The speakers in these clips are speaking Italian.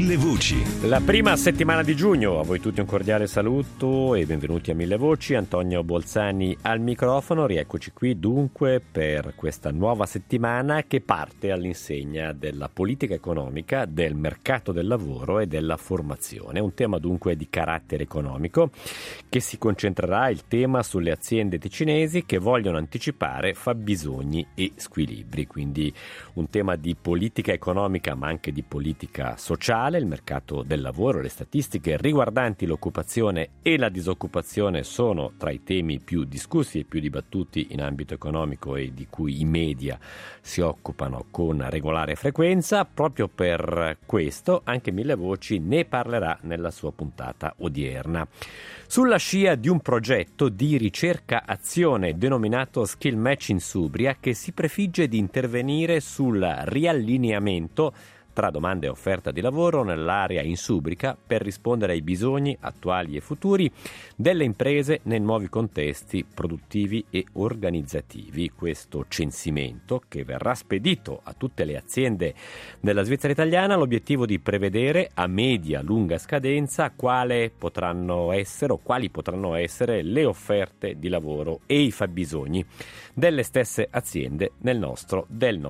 Mille Voci. La prima settimana di giugno, a voi tutti un cordiale saluto e benvenuti a Mille Voci. Antonio Bolzani al microfono, rieccoci qui dunque per questa nuova settimana che parte all'insegna della politica economica, del mercato del lavoro e della formazione. Un tema dunque di carattere economico che si concentrerà il tema sulle aziende ticinesi che vogliono anticipare fabbisogni e squilibri, quindi un tema di politica economica ma anche di politica sociale. Il mercato del lavoro, le statistiche riguardanti l'occupazione e la disoccupazione sono tra i temi più discussi e più dibattuti in ambito economico e di cui i media si occupano con regolare frequenza. Proprio per questo anche Mille Voci ne parlerà nella sua puntata odierna. Sulla scia di un progetto di ricerca-azione denominato Skill Match in Subria, che si prefigge di intervenire sul riallineamento tra domanda e offerta di lavoro nell'area insubrica per rispondere ai bisogni attuali e futuri delle imprese nei nuovi contesti produttivi e organizzativi. Questo censimento, che verrà spedito a tutte le aziende della Svizzera italiana, ha l'obiettivo di prevedere a media-lunga scadenza quali potranno essere le offerte di lavoro e i fabbisogni delle stesse aziende del nostro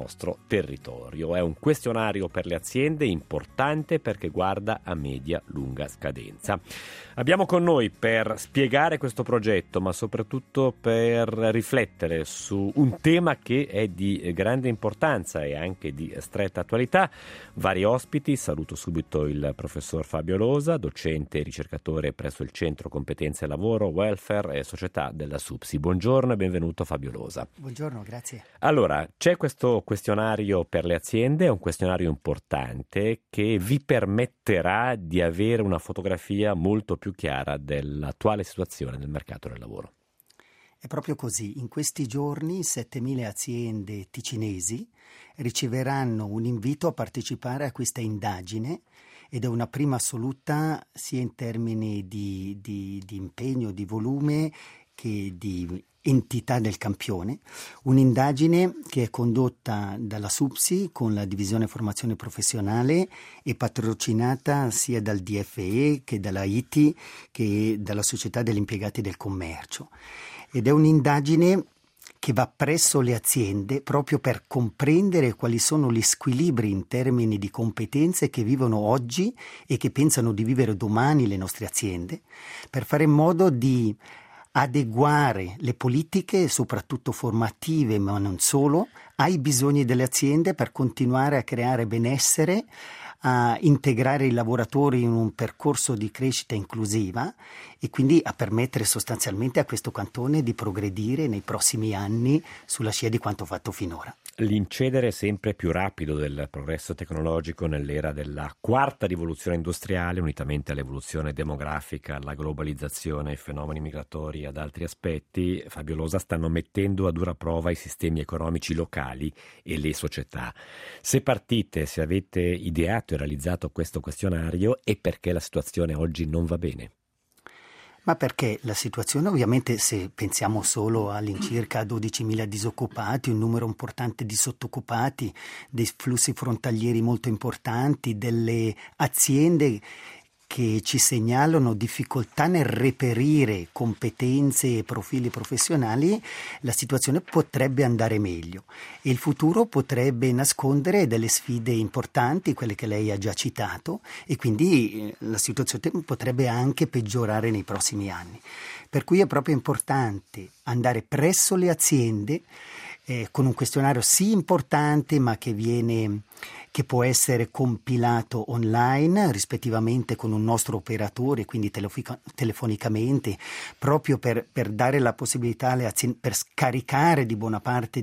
territorio. È un questionario per le aziende importante perché guarda a media-lunga scadenza. Abbiamo con noi per spiegare questo progetto, ma soprattutto per riflettere su un tema che è di grande importanza e anche di stretta attualità, vari ospiti. Saluto subito il professor Fabio Losa, docente e ricercatore presso il Centro Competenze Lavoro, Welfare e Società della SUPSI. Buongiorno e benvenuto Fabio Losa. Buongiorno, grazie. Allora, c'è questo questionario per le aziende, è un questionario importante che vi permetterà di avere una fotografia molto più chiara dell'attuale situazione del mercato del lavoro. È proprio così. In questi giorni 7.000 aziende ticinesi riceveranno un invito a partecipare a questa indagine ed è una prima assoluta sia in termini di impegno, di volume che di entità del campione, un'indagine che è condotta dalla SUPSI con la divisione formazione professionale e patrocinata sia dal DFE che dalla ITI che dalla Società degli Impiegati del Commercio, ed è un'indagine che va presso le aziende proprio per comprendere quali sono gli squilibri in termini di competenze che vivono oggi e che pensano di vivere domani le nostre aziende, per fare in modo di adeguare le politiche, soprattutto formative, ma non solo, ai bisogni delle aziende per continuare a creare benessere, a integrare i lavoratori in un percorso di crescita inclusiva e quindi a permettere sostanzialmente a questo cantone di progredire nei prossimi anni sulla scia di quanto fatto finora. L'incedere sempre più rapido del progresso tecnologico nell'era della quarta rivoluzione industriale, unitamente all'evoluzione demografica, alla globalizzazione, ai fenomeni migratori e ad altri aspetti, Fabio Losa, stanno mettendo a dura prova i sistemi economici locali e le società. Se avete ideato e realizzato questo questionario, è perché la situazione oggi non va bene? Ma perché la situazione, ovviamente, se pensiamo solo all'incirca 12.000 disoccupati, un numero importante di sottoccupati, dei flussi frontalieri molto importanti, delle aziende che ci segnalano difficoltà nel reperire competenze e profili professionali, la situazione potrebbe andare meglio e il futuro potrebbe nascondere delle sfide importanti, quelle che lei ha già citato, e quindi la situazione potrebbe anche peggiorare nei prossimi anni. Per cui è proprio importante andare presso le aziende con un questionario sì importante, ma che può essere compilato online rispettivamente con un nostro operatore, quindi telefonicamente, proprio per dare la possibilità alle aziende, per scaricare di buona parte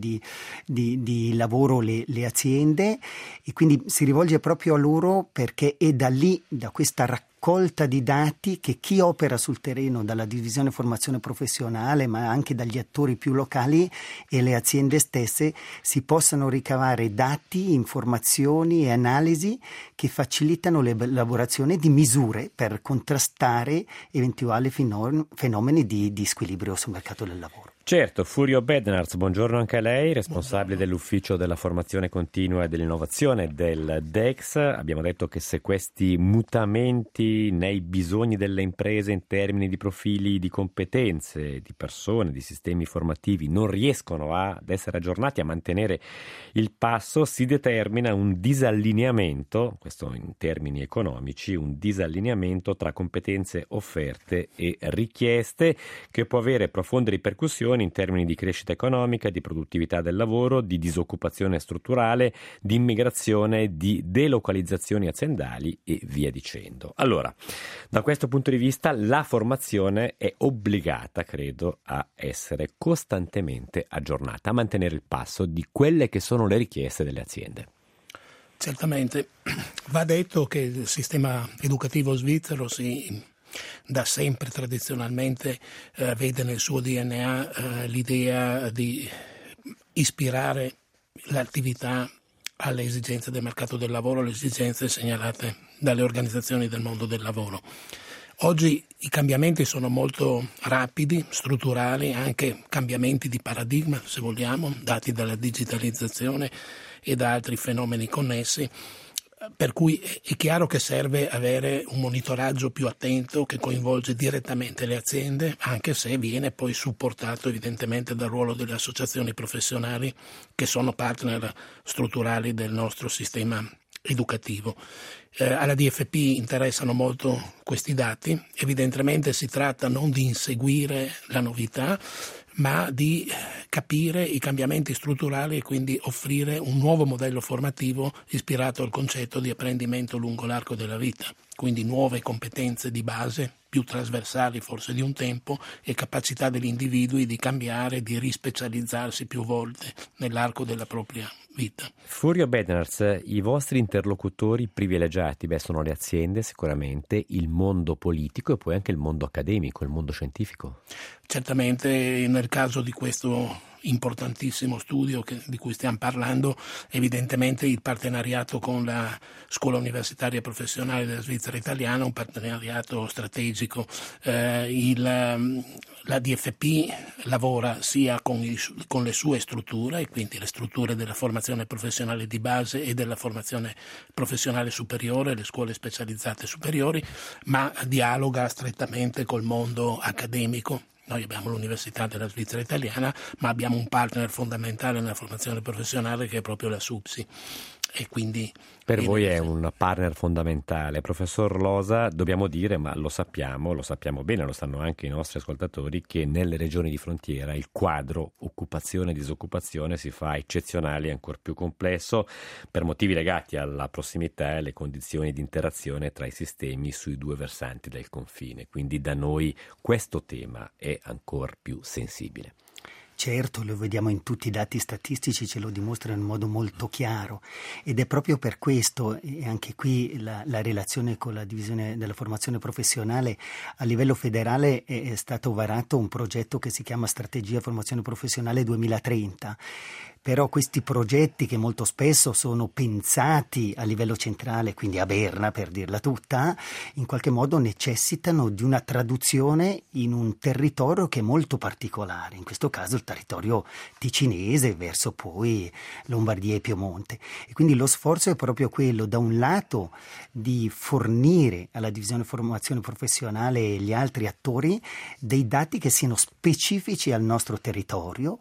di lavoro le aziende, e quindi si rivolge proprio a loro perché è da lì, da questa raccolta di dati, che chi opera sul terreno dalla divisione formazione professionale ma anche dagli attori più locali e le aziende stesse si possano ricavare dati, informazioni e analisi che facilitano l'elaborazione di misure per contrastare eventuali fenomeni di squilibrio sul mercato del lavoro. Certo, Furio Bednarz, buongiorno anche a lei, responsabile dell'ufficio della formazione continua e dell'innovazione del DEX. Abbiamo detto che se questi mutamenti nei bisogni delle imprese in termini di profili di competenze, di persone, di sistemi formativi non riescono ad essere aggiornati, a mantenere il passo, si determina un disallineamento, questo in termini economici, un disallineamento tra competenze offerte e richieste che può avere profonde ripercussioni in termini di crescita economica, di produttività del lavoro, di disoccupazione strutturale, di immigrazione, di delocalizzazioni aziendali e via dicendo. Allora, da questo punto di vista la formazione è obbligata, credo, a essere costantemente aggiornata, a mantenere il passo di quelle che sono le richieste delle aziende. Certamente, va detto che il sistema educativo svizzero da sempre tradizionalmente vede nel suo DNA l'idea di ispirare l'attività alle esigenze del mercato del lavoro, alle esigenze segnalate dalle organizzazioni del mondo del lavoro. Oggi i cambiamenti sono molto rapidi, strutturali, anche cambiamenti di paradigma, se vogliamo, dati dalla digitalizzazione e da altri fenomeni connessi. Per cui è chiaro che serve avere un monitoraggio più attento che coinvolge direttamente le aziende, anche se viene poi supportato evidentemente dal ruolo delle associazioni professionali che sono partner strutturali del nostro sistema educativo. Alla DFP interessano molto questi dati, evidentemente si tratta non di inseguire la novità, ma di capire i cambiamenti strutturali e quindi offrire un nuovo modello formativo ispirato al concetto di apprendimento lungo l'arco della vita, quindi nuove competenze di base, più trasversali forse di un tempo, e capacità degli individui di cambiare, di rispecializzarsi più volte nell'arco della propria vita. Furio Bednarz, i vostri interlocutori privilegiati sono le aziende sicuramente, il mondo politico e poi anche il mondo accademico, il mondo scientifico. Certamente nel caso di questo importantissimo studio di cui stiamo parlando, evidentemente il partenariato con la Scuola Universitaria Professionale della Svizzera Italiana è un partenariato strategico. La DFP lavora sia con le sue strutture, e quindi le strutture della formazione professionale di base e della formazione professionale superiore, le scuole specializzate superiori, ma dialoga strettamente col mondo accademico. Noi abbiamo l'Università della Svizzera Italiana, ma abbiamo un partner fondamentale nella formazione professionale che è proprio la SUPSI. E quindi per voi è un partner fondamentale. Professor Losa, dobbiamo dire, ma lo sappiamo bene, lo sanno anche i nostri ascoltatori, che nelle regioni di frontiera il quadro occupazione e disoccupazione si fa eccezionale e ancora più complesso per motivi legati alla prossimità e alle condizioni di interazione tra i sistemi sui due versanti del confine. Quindi da noi questo tema è ancora più sensibile. Certo, lo vediamo in tutti i dati statistici, ce lo dimostrano in modo molto chiaro, ed è proprio per questo, e anche qui la relazione con la divisione della formazione professionale a livello federale è stato varato un progetto che si chiama Strategia Formazione Professionale 2030. Però questi progetti, che molto spesso sono pensati a livello centrale, quindi a Berna per dirla tutta, in qualche modo necessitano di una traduzione in un territorio che è molto particolare, in questo caso il territorio ticinese verso poi Lombardia e Piemonte. E quindi lo sforzo è proprio quello, da un lato, di fornire alla divisione formazione professionale e agli altri attori dei dati che siano specifici al nostro territorio,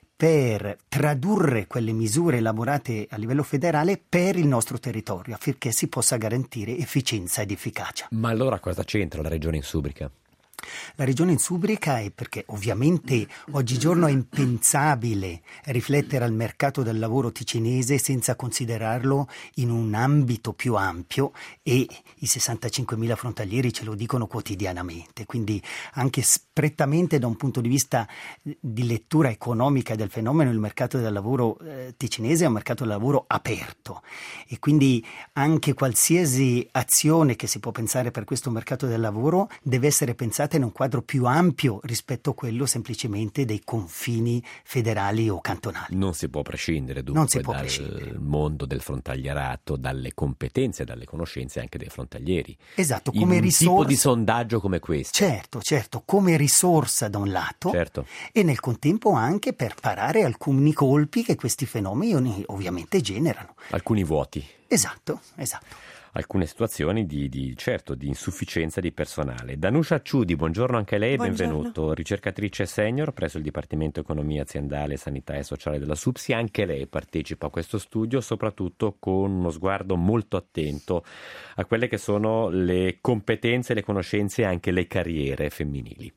per tradurre quelle misure elaborate a livello federale per il nostro territorio, affinché si possa garantire efficienza ed efficacia. Ma allora cosa c'entra la regione Insubrica? La regione Insubrica è perché ovviamente oggigiorno è impensabile riflettere al mercato del lavoro ticinese senza considerarlo in un ambito più ampio, e i 65.000 frontalieri ce lo dicono quotidianamente, quindi anche prettamente da un punto di vista di lettura economica del fenomeno il mercato del lavoro ticinese è un mercato del lavoro aperto, e quindi anche qualsiasi azione che si può pensare per questo mercato del lavoro deve essere pensata in un quadro più ampio rispetto a quello semplicemente dei confini federali o cantonali. Non si può prescindere dunque dal mondo del frontalierato, dalle competenze e dalle conoscenze anche dei frontalieri. Esatto, come tipo di sondaggio come questo. Certo, come risorsa da un lato, certo, e nel contempo anche per parare alcuni colpi che questi fenomeni ovviamente generano. alcuni vuoti. Esatto. Alcune situazioni di insufficienza di personale. Danusia Ciudi, buongiorno anche a lei e benvenuto. Ricercatrice senior presso il Dipartimento Economia Aziendale, Sanità e Sociale della SUPSI. Anche lei partecipa a questo studio, soprattutto con uno sguardo molto attento a quelle che sono le competenze, le conoscenze e anche le carriere femminili.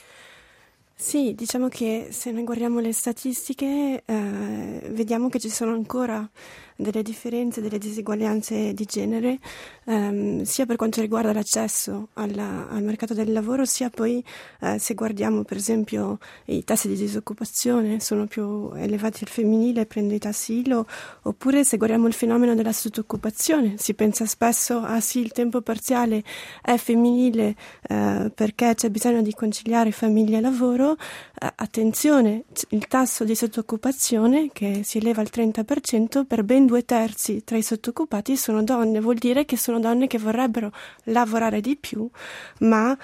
Sì, diciamo che se noi guardiamo le statistiche vediamo che ci sono ancora delle differenze, delle diseguaglianze di genere, sia per quanto riguarda l'accesso al mercato del lavoro, sia poi se guardiamo per esempio i tassi di disoccupazione sono più elevati al femminile, prende i tassi ILO, oppure se guardiamo il fenomeno della sottoccupazione, si pensa spesso sì, il tempo parziale è femminile perché c'è bisogno di conciliare famiglia e lavoro. Attenzione, il tasso di sottoccupazione che si eleva al 30%, per ben 2/3 tra i sottoccupati sono donne, vuol dire che sono donne che vorrebbero lavorare di più ma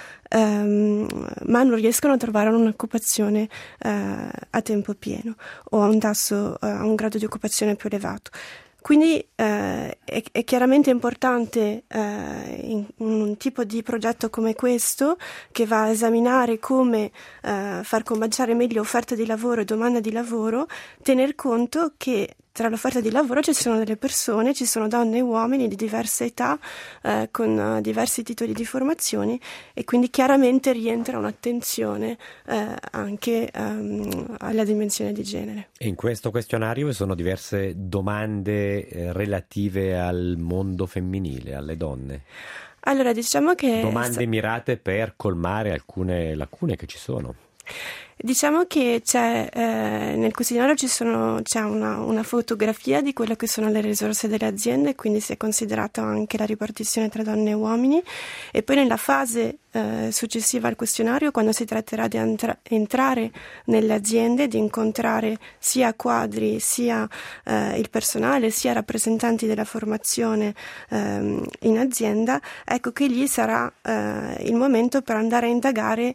non riescono a trovare un'occupazione a tempo pieno o a un grado di occupazione più elevato. Quindi è chiaramente importante in un tipo di progetto come questo, che va a esaminare come far combaciare meglio offerta di lavoro e domanda di lavoro, tener conto che tra l'offerta di lavoro ci sono delle persone, ci sono donne e uomini di diverse età, con diversi titoli di formazione, e quindi chiaramente rientra un'attenzione anche alla dimensione di genere. E in questo questionario vi sono diverse domande relative al mondo femminile, alle donne. Allora, diciamo che domande mirate per colmare alcune lacune che ci sono. Diciamo che nel questionario c'è una fotografia di quello che sono le risorse delle aziende, quindi si è considerata anche la ripartizione tra donne e uomini, e poi nella fase successiva al questionario, quando si tratterà di entrare nelle aziende, di incontrare sia quadri, sia il personale, sia rappresentanti della formazione in azienda, ecco che lì sarà il momento per andare a indagare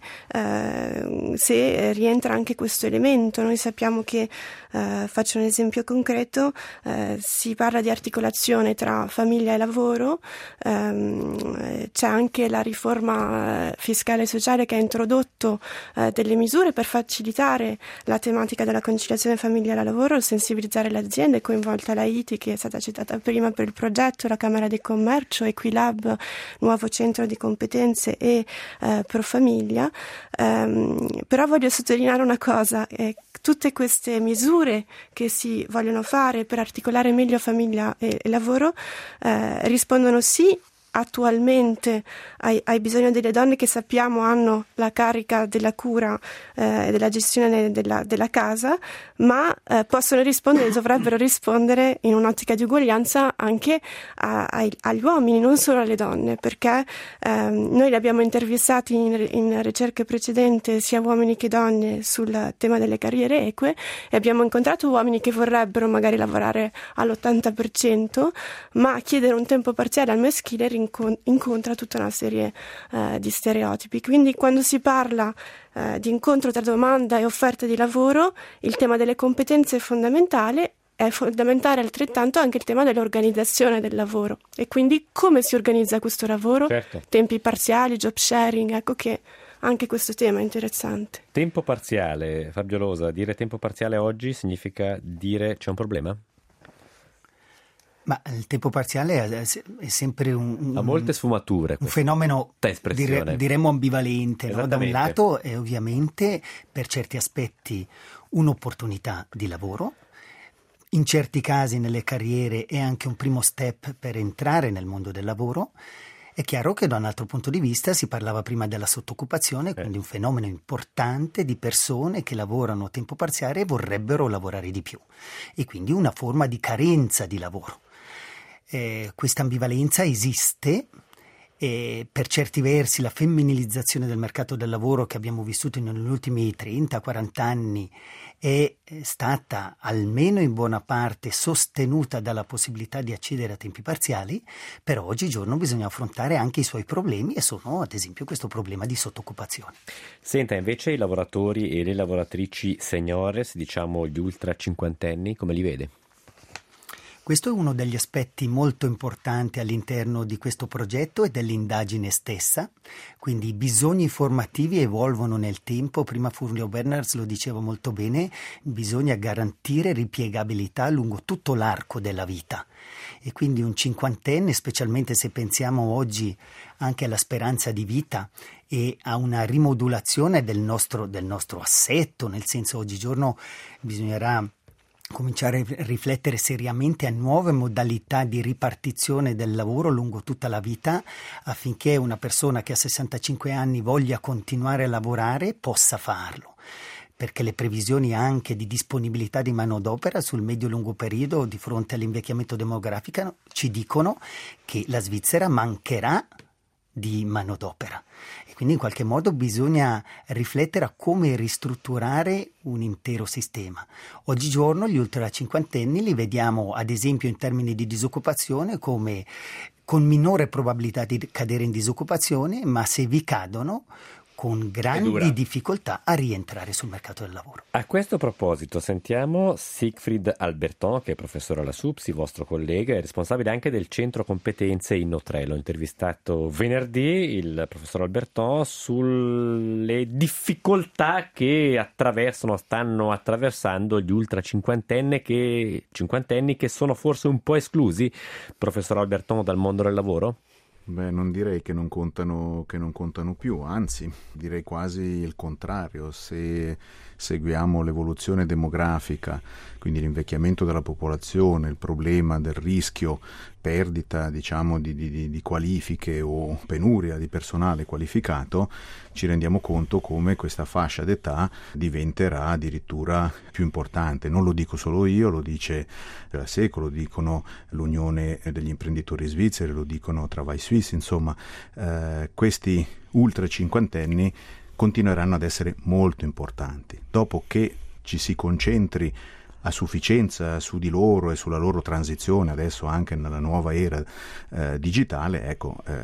se rientra anche questo elemento. Noi sappiamo che, faccio un esempio concreto, si parla di articolazione tra famiglia e lavoro, c'è anche la riforma fiscale e sociale che ha introdotto delle misure per facilitare la tematica della conciliazione familiare-lavoro, sensibilizzare le aziende, coinvolta la ITI che è stata citata prima per il progetto, la Camera di Commercio, Equilab, nuovo centro di competenze e Profamiglia. Però voglio sottolineare una cosa, tutte queste misure che si vogliono fare per articolare meglio famiglia e lavoro rispondono sì attualmente ai bisogni delle donne che sappiamo hanno la carica della cura e della gestione della casa, ma possono rispondere, dovrebbero rispondere in un'ottica di uguaglianza anche agli uomini, non solo alle donne, perché noi li abbiamo intervistati in ricerche precedenti sia uomini che donne sul tema delle carriere eque, e abbiamo incontrato uomini che vorrebbero magari lavorare all'80%, ma chiedere un tempo parziale al maschile incontra tutta una serie di stereotipi. Quindi quando si parla di incontro tra domanda e offerta di lavoro, il tema delle competenze è fondamentale altrettanto anche il tema dell'organizzazione del lavoro, e quindi come si organizza questo lavoro, certo. Tempi parziali, job sharing, ecco che anche questo tema è interessante. Tempo parziale, Fabio Losa, dire tempo parziale oggi significa dire c'è un problema? Ma il tempo parziale è sempre ha molte sfumature. Un fenomeno diremmo ambivalente, no? Da un lato è ovviamente per certi aspetti un'opportunità di lavoro, in certi casi nelle carriere è anche un primo step per entrare nel mondo del lavoro. È chiaro che da un altro punto di vista si parlava prima della sottoccupazione, quindi un fenomeno importante di persone che lavorano a tempo parziale e vorrebbero lavorare di più, e quindi una forma di carenza di lavoro. Questa ambivalenza esiste E per certi versi la femminilizzazione del mercato del lavoro che abbiamo vissuto negli ultimi 30-40 anni è stata almeno in buona parte sostenuta dalla possibilità di accedere a tempi parziali, però oggigiorno bisogna affrontare anche i suoi problemi, e sono ad esempio questo problema di sottoccupazione. Senta, invece i lavoratori e le lavoratrici seniores, diciamo gli ultra cinquantenni, come li vede? Questo è uno degli aspetti molto importanti all'interno di questo progetto e dell'indagine stessa, quindi i bisogni formativi evolvono nel tempo. Prima Fulvio Bernards lo diceva molto bene, bisogna garantire ripiegabilità lungo tutto l'arco della vita, e quindi un cinquantenne, specialmente se pensiamo oggi anche alla speranza di vita e a una rimodulazione del nostro assetto, nel senso oggigiorno bisognerà cominciare a riflettere seriamente a nuove modalità di ripartizione del lavoro lungo tutta la vita, affinché una persona che ha 65 anni voglia continuare a lavorare possa farlo, perché le previsioni anche di disponibilità di manodopera sul medio-lungo periodo di fronte all'invecchiamento demografico ci dicono che la Svizzera mancherà di manodopera, e quindi in qualche modo bisogna riflettere a come ristrutturare un intero sistema. Oggigiorno gli ultra cinquantenni li vediamo ad esempio in termini di disoccupazione come con minore probabilità di cadere in disoccupazione, ma se vi cadono con grandi difficoltà a rientrare sul mercato del lavoro. A questo proposito sentiamo Siegfried Alberton, che è professore alla SUPSI, vostro collega, e responsabile anche del centro competenze Inno3. L'ho intervistato venerdì, il professor Alberton, sulle difficoltà che stanno attraversando gli ultra cinquantenni che sono forse un po' esclusi, professor Alberton, dal mondo del lavoro? Beh, non direi che non contano più, anzi, direi quasi il contrario. Se seguiamo l'evoluzione demografica, quindi l'invecchiamento della popolazione, il problema del rischio perdita, diciamo, di qualifiche o penuria di personale qualificato, ci rendiamo conto come questa fascia d'età diventerà addirittura più importante. Non lo dico solo io, lo dice la SECO, lo dicono l'Unione degli imprenditori svizzeri, lo dicono Travail Suisse, insomma, questi ultra cinquantenni continueranno ad essere molto importanti. Dopo che ci si concentri a sufficienza su di loro e sulla loro transizione, adesso anche nella nuova era digitale,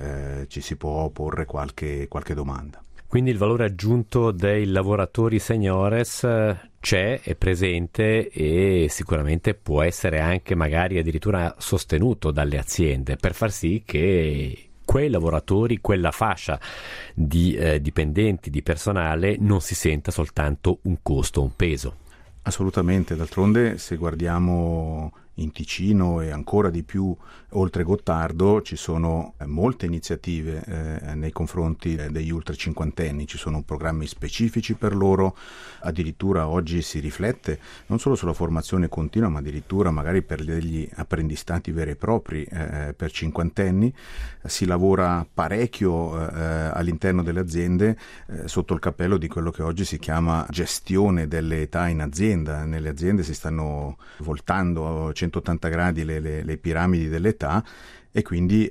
ci si può porre qualche domanda. Quindi il valore aggiunto dei lavoratori seniores c'è, è presente, e sicuramente può essere anche magari addirittura sostenuto dalle aziende per far sì che quei lavoratori, quella fascia di dipendenti, di personale, non si senta soltanto un costo, un peso. Assolutamente, d'altronde se guardiamo in Ticino e ancora di più oltre Gottardo ci sono molte iniziative nei confronti degli ultra cinquantenni, ci sono programmi specifici per loro, addirittura oggi si riflette non solo sulla formazione continua ma addirittura magari per degli apprendistati veri e propri per cinquantenni. Si lavora parecchio all'interno delle aziende sotto il cappello di quello che oggi si chiama gestione delle età in azienda. Nelle aziende si stanno voltando a 180 gradi le piramidi dell'età, e quindi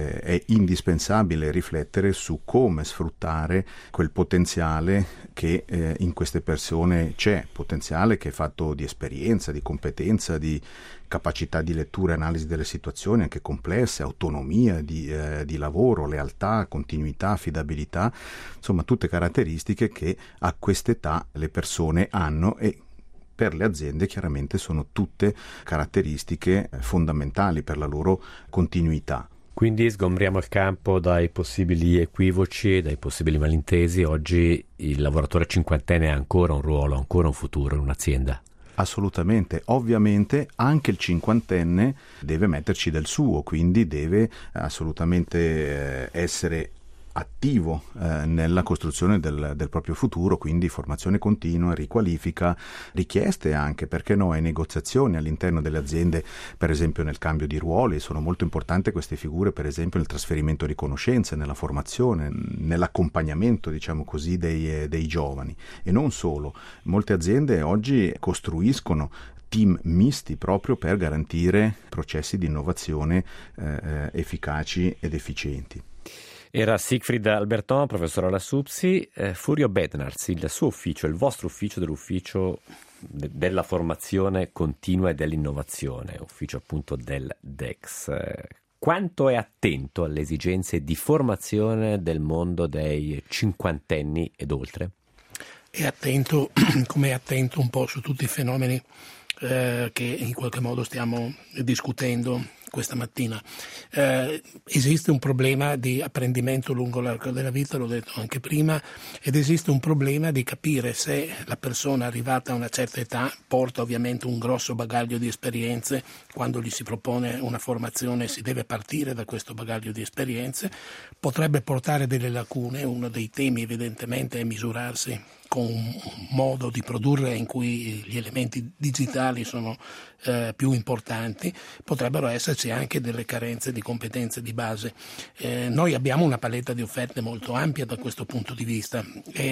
è indispensabile riflettere su come sfruttare quel potenziale che in queste persone c'è, potenziale che è fatto di esperienza, di competenza, di capacità di lettura e analisi delle situazioni anche complesse, autonomia di lavoro, lealtà, continuità, affidabilità, insomma tutte caratteristiche che a quest'età le persone hanno, e per le aziende chiaramente sono tutte caratteristiche fondamentali per la loro continuità. Quindi sgombriamo il campo dai possibili equivoci, dai possibili malintesi. Oggi il lavoratore cinquantenne ha ancora un ruolo, ancora un futuro in un'azienda. Assolutamente, ovviamente anche il cinquantenne deve metterci del suo, quindi deve assolutamente essere attivo nella costruzione del proprio futuro, quindi formazione continua, riqualifica, richieste anche, perché no, e negoziazioni all'interno delle aziende, per esempio nel cambio di ruoli. Sono molto importanti queste figure, per esempio nel trasferimento di conoscenze, nella formazione, nell'accompagnamento, diciamo così, dei giovani. E non solo, molte aziende oggi costruiscono team misti proprio per garantire processi di innovazione efficaci ed efficienti. Era Siegfried Alberton, professore alla SUPSI. Furio Bednarz, il suo ufficio, il vostro ufficio dell'ufficio della formazione continua e dell'innovazione, ufficio appunto del DEX. Quanto è attento alle esigenze di formazione del mondo dei cinquantenni ed oltre? È attento, come è attento un po' su tutti i fenomeni che in qualche modo stiamo discutendo questa mattina. Esiste un problema di apprendimento lungo l'arco della vita, l'ho detto anche prima, ed esiste un problema di capire se la persona arrivata a una certa età porta ovviamente un grosso bagaglio di esperienze. Quando gli si propone una formazione si deve partire da questo bagaglio di esperienze, potrebbe portare delle lacune. Uno dei temi evidentemente è misurarsi con un modo di produrre in cui gli elementi digitali sono più importanti. Potrebbero esserci anche delle carenze di competenze di base. Noi abbiamo una paletta di offerte molto ampia da questo punto di vista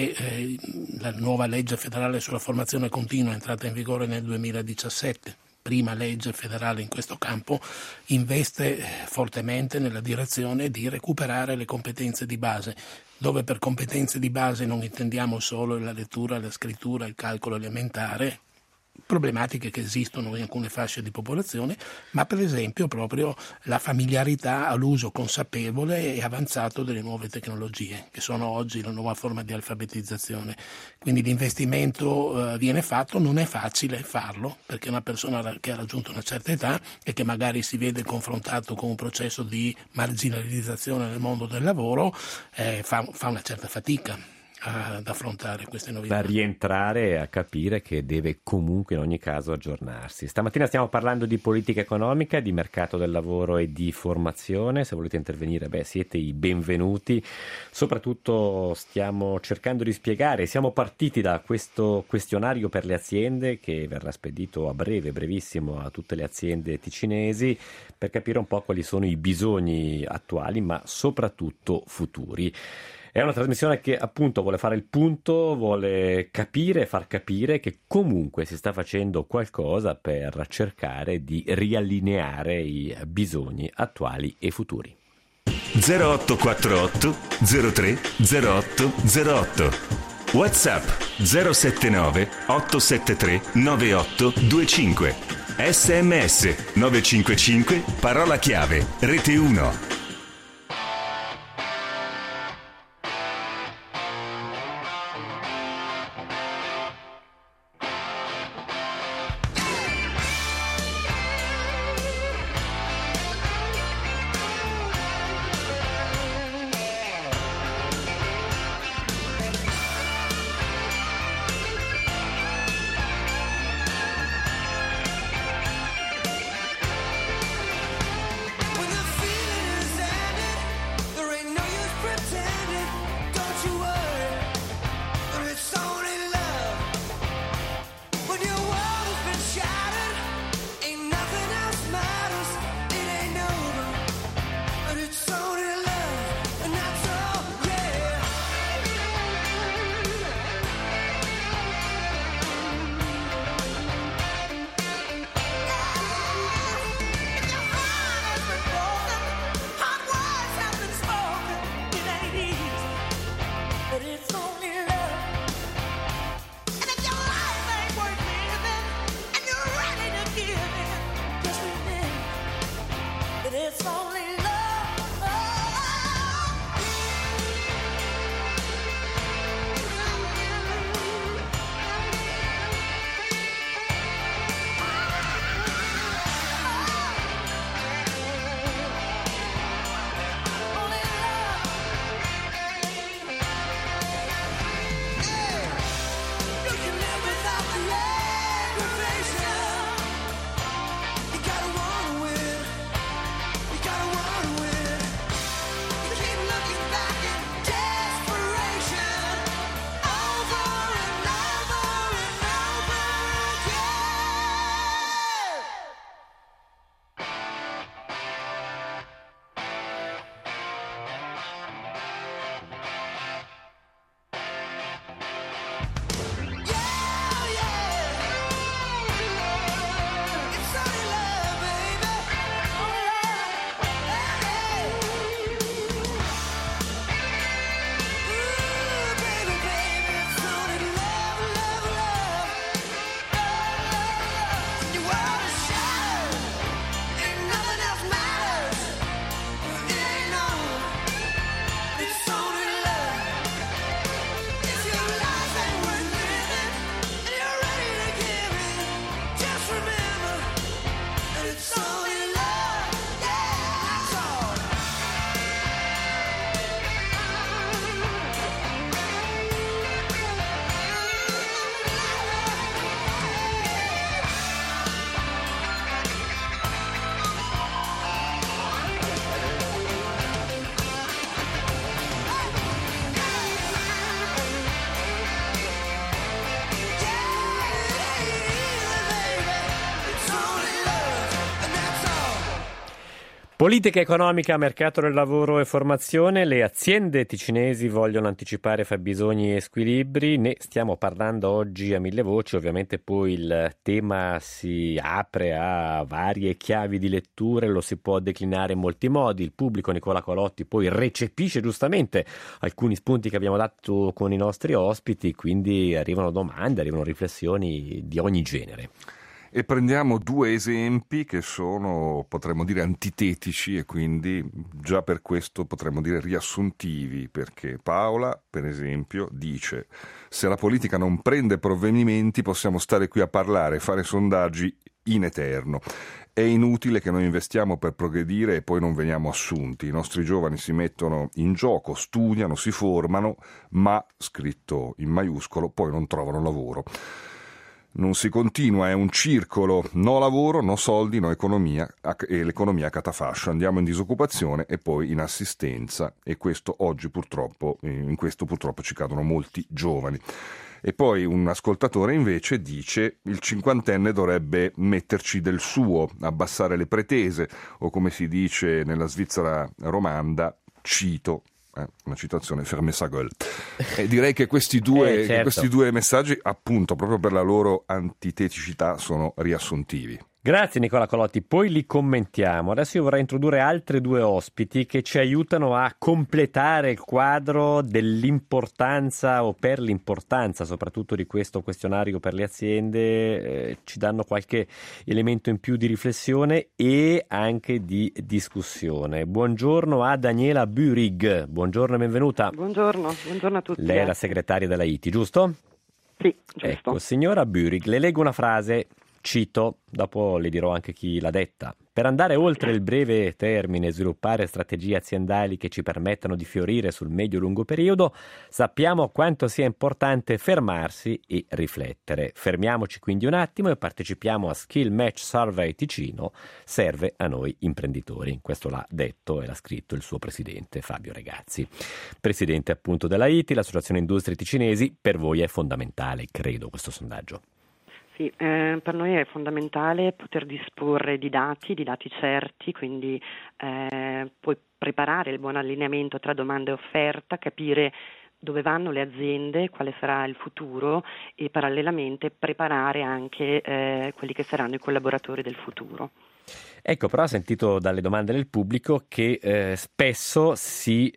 e la nuova legge federale sulla formazione continua è entrata in vigore nel 2017. Prima legge federale in questo campo, investe fortemente nella direzione di recuperare le competenze di base, dove per competenze di base non intendiamo solo la lettura, la scrittura, il calcolo elementare, problematiche che esistono in alcune fasce di popolazione, ma per esempio proprio la familiarità all'uso consapevole e avanzato delle nuove tecnologie, che sono oggi la nuova forma di alfabetizzazione. Quindi l'investimento viene fatto, non è facile farlo, perché una persona che ha raggiunto una certa età e che magari si vede confrontato con un processo di marginalizzazione nel mondo del lavoro fa una certa fatica ad affrontare queste novità. Da rientrare a capire che deve comunque in ogni caso aggiornarsi. Stamattina stiamo parlando di politica economica, di mercato del lavoro e di formazione. Se volete intervenire, siete i benvenuti. Soprattutto stiamo cercando di spiegare, siamo partiti da questo questionario per le aziende che verrà spedito a brevissimo a tutte le aziende ticinesi per capire un po' quali sono i bisogni attuali ma soprattutto futuri. È una trasmissione che appunto vuole fare il punto, vuole capire e far capire che comunque si sta facendo qualcosa per cercare di riallineare i bisogni attuali e futuri. 0848 03 08 08 WhatsApp 079 873 9825 SMS 955 parola chiave Rete 1. You gotta Politica economica, mercato del lavoro e formazione. Le aziende ticinesi vogliono anticipare fabbisogni e squilibri. Ne stiamo parlando oggi a Mille Voci. Ovviamente poi il tema si apre a varie chiavi di letture, lo si può declinare in molti modi. Il pubblico, Nicola Colotti, poi recepisce giustamente alcuni spunti che abbiamo dato con i nostri ospiti, quindi arrivano domande, arrivano riflessioni di ogni genere. E prendiamo due esempi che sono, potremmo dire, antitetici e quindi già per questo potremmo dire riassuntivi, perché Paola, per esempio, dice: se la politica non prende provvedimenti possiamo stare qui a parlare, fare sondaggi in eterno. È inutile che noi investiamo per progredire e poi non veniamo assunti. I nostri giovani si mettono in gioco, studiano, si formano, ma, scritto in maiuscolo, poi non trovano lavoro. Non si continua, è un circolo, no lavoro, no soldi, no economia, e l'economia catafascia. Andiamo in disoccupazione e poi in assistenza, e questo oggi purtroppo, in questo purtroppo ci cadono molti giovani. E poi un ascoltatore invece dice: il cinquantenne dovrebbe metterci del suo, abbassare le pretese, o come si dice nella Svizzera romanda, cito, una citazione, ferme sa gueule. Direi che questi due messaggi, appunto, proprio per la loro antiteticità, sono riassuntivi. Grazie Nicola Colotti, poi li commentiamo. Adesso io vorrei introdurre altri due ospiti che ci aiutano a completare il quadro dell'importanza o per l'importanza soprattutto di questo questionario per le aziende, ci danno qualche elemento in più di riflessione e anche di discussione. Buongiorno a Daniela Bürig, buongiorno e benvenuta. Buongiorno a tutti. Lei è la segretaria della ITI, giusto? Sì, giusto. Ecco, signora Bürig, le leggo una frase. Cito, dopo le dirò anche chi l'ha detta. Per andare oltre il breve termine e sviluppare strategie aziendali che ci permettano di fiorire sul medio-lungo periodo, sappiamo quanto sia importante fermarsi e riflettere. Fermiamoci quindi un attimo e partecipiamo a Skill Match Survey Ticino. Serve a noi imprenditori. Questo l'ha detto e l'ha scritto il suo presidente Fabio Regazzi. Presidente appunto della ITI, l'Associazione Industrie Ticinesi. Per voi è fondamentale, credo, questo sondaggio. Sì, per noi è fondamentale poter disporre di dati certi, quindi poi preparare il buon allineamento tra domanda e offerta, capire dove vanno le aziende, quale sarà il futuro e parallelamente preparare anche quelli che saranno i collaboratori del futuro. Ecco, però ho sentito dalle domande del pubblico che spesso si